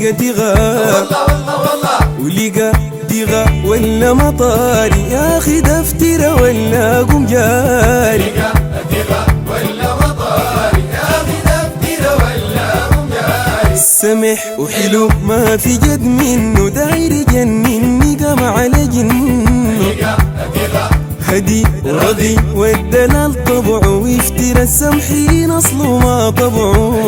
لقى تغى ولقى تغى ولا مطاري يا أخي دفترة ولا قم جاري سمح وحلو ما في جد منه داير يجنني قام على جنه هدي ورضي والدلال طبعه ويفتر السمحين اصله ما طبعه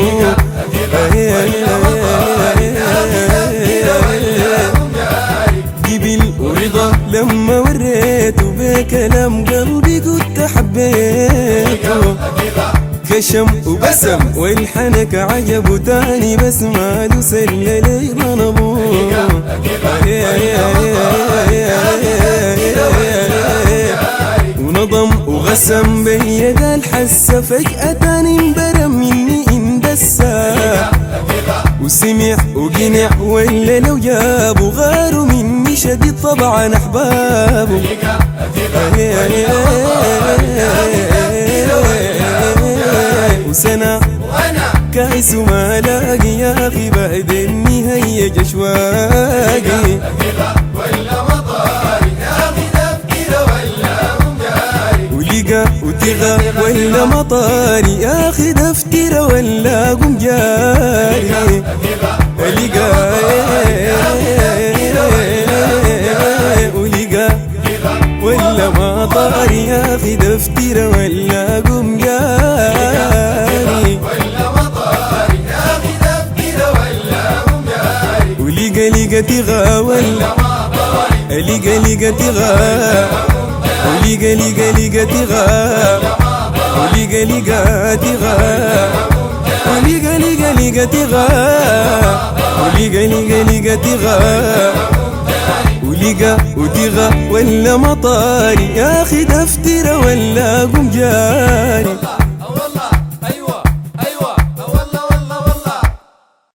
قبل ورضا لما وريته بكلام قلبي كنت حبيته كشم وبسم والحنك عجبه تاني بس ماله سل لي ظنبه ونظم وغسم بيد الحسة فجأة تاني انبرم مني اندسا وسمع وقنع ولا لو جابوا غاروا مني شديد طبعا احبابه وسنة كايس وما لاقي يا أخي بعد إني هيج أشواقي ولقى وتغى ولا مطاري يا أخي دفترة ولا قم جاري ولقى ولا مطاري يا أخي دفترة ولا قم جاري لقى تغى ولا لقى تغى ولقى تغى ولقى تغى ولقى تغى ولقى تغى ولقى وتغى ولا مطاري يا أخي دفترة ولا قم جاري